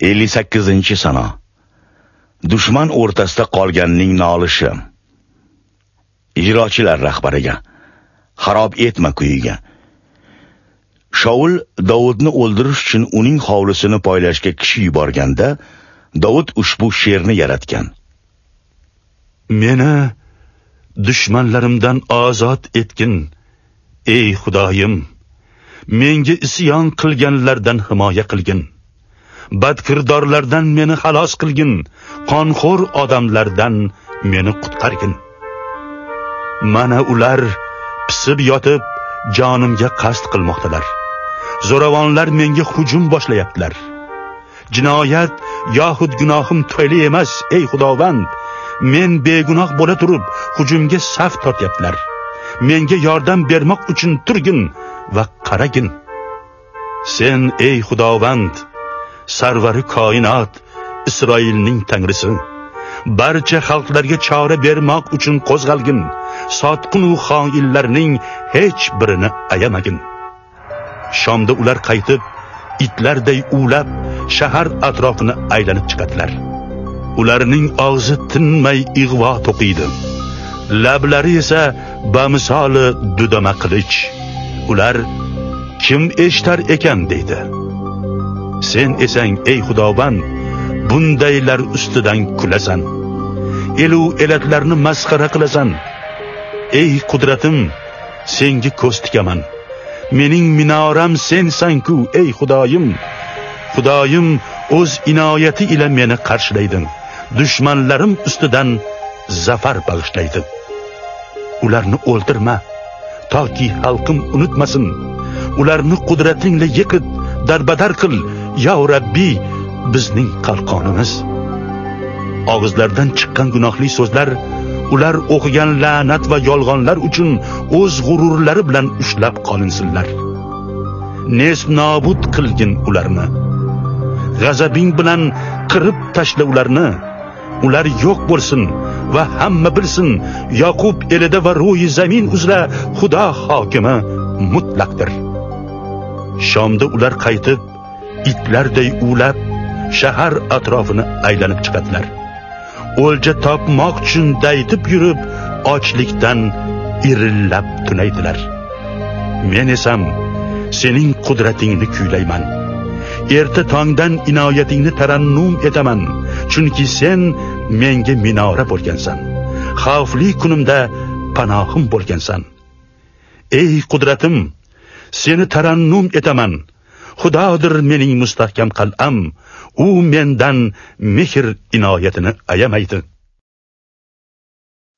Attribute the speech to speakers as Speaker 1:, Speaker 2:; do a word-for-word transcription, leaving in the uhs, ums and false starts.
Speaker 1: ellik sakkizinchi sana. Dushman o'rtasida qolganning nolishi. Ijrochilar rahbariga: xarob etma kuyiga. Shaul Davudni o'ldirish uchun uning hovlisini poylashga kishi yuborganda, Davud ushbu she'rni yaratgan.
Speaker 2: Meni dushmanlarimdan ozod etgin, ey Xudoyim. Menga isyon qilganlardan himoya qilgin. Badkirdorlardan meni xalos qilgin. Qonxo'r odamlardan meni qutqargin. Mana ular pisib yotib jonimga qasd qilmoqdalar. Zo'ravonlar menga hujum boshlayaptilar. Jinoyat yoxud gunohim tufayli emas, ey Xudovand. Men begunoh bo'la turib hujumga saf tortyaptilar. Menga yordam bermoq uchun turgin va qaragin. Sen ey Xudovand, sarvari koinot, Isroilning Tangrisi, barcha xalqlarga chora bermoq uchun qo'zg'algin. Sotqin va xoinlarning hech birini ayamagin. Shomda ular qaytib, itlarday ulab, shahar atrofini aylanib chiqadilar. Ularning og'zi tinmay ig'vo to'qiydi. Lablari esa bamisoli dudama qilich. Ular kim eshitar ekan deydi. Sen esang ey Xudovand, bundaylar ustidan kulasan. Elu elatlarni masxara qilasan. Ey qudratim, senga ko'z tikaman. Mening minoram sensan-ku, ey Xudoyim. Xudoyim o'z inoyati ila meni qarshilaydi. Dushmanlarim ustidan zafar bag'ishlaydi. Ularni o'ldirma, toki xalqim unutmasin. Ularni qudratingla yiqit, darbadar qil, ya Rabbi, bizning qalqonimiz. Og'izlardan chiqqan gunohli so'zlar, ular o'qigan la'nat va yolg'onlar uchun o'z g'ururlari bilan ushlab qolinsinlar. Nest nobud qilgin ularni. G'azabing bilan qirib tashla ularni. Ular yo'q bo'lsin va hamma bilsin, Yaqub elida va ro'yi zamin uzra Xudo hokimi mutlaqdir. Shomda ular qaytib, itlarday ulab, shahar atrofini aylanib chiqadilar. O'lja topmoq uchun daytib yurib, ochlikdan irillab tunaydilar. Men esam sening qudratingni kuylayman. Erta tongdan inoyatingni tarannum etaman, chunki sen menga minora bo'lgansan. Xavfli kunimda panohim bo'lgansan. Ey qudratim, seni tarannum etaman. Xudodir mening mustahkam qal'am. U mendan mehr inoyatini ayamaydi.